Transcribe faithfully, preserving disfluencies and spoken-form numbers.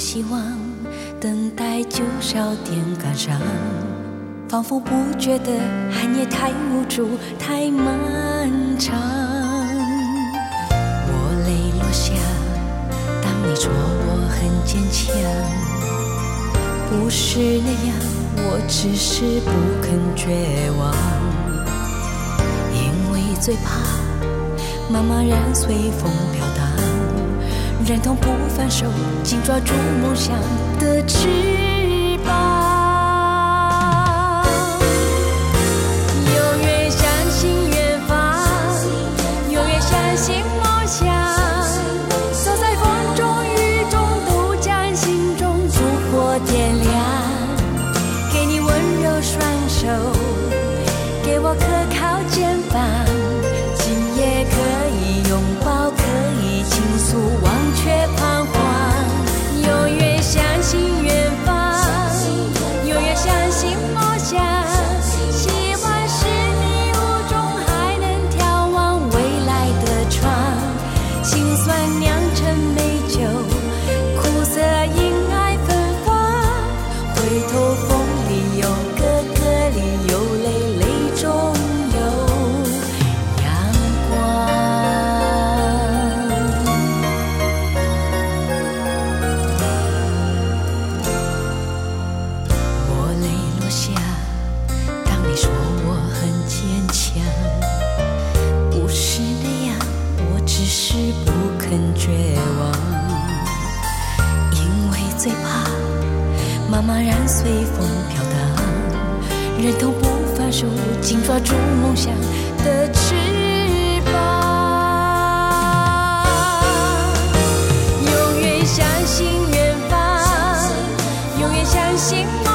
希望，等待就是要点感伤，仿佛不觉得寒夜太无助，太漫长。我泪落下，当你说我很坚强，不是那样，我只是不肯绝望，因为最怕茫茫然随风飘荡，忍痛不放手，紧抓住梦想的翅膀。永远相信远方，永远相信梦想，走在风中雨中，都将心中烛火点亮。给你温柔双手，给我可靠肩膀，今夜可以拥抱，可以倾诉，忘却彷徨。永远相信远方，永远相信梦想，希望是你雾中还能眺望未来的窗。辛酸酿成美酒，苦涩因爱芬芳，回头风里有歌，歌里有泪，泪中有阳光。我泪落下，当你说我很坚强，不是那样，我只是不肯绝望，因为最怕茫茫然随风飘荡，忍痛不放手，紧抓住梦想的翅膀。永远相信远方，永远相信梦